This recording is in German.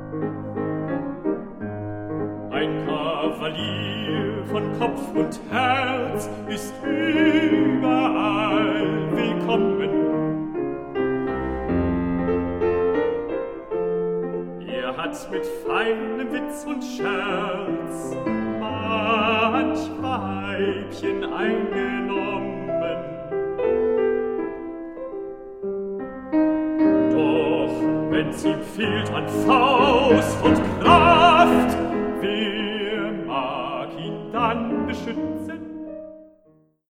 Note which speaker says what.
Speaker 1: Ein Kavalier von Kopf und Herz ist überall willkommen. Er hat mit feinem Witz und Scherz manch Weibchen eingenommen. Doch wenn's ihm fehlt an Faust und Kraft, wer mag ihn dann beschützen?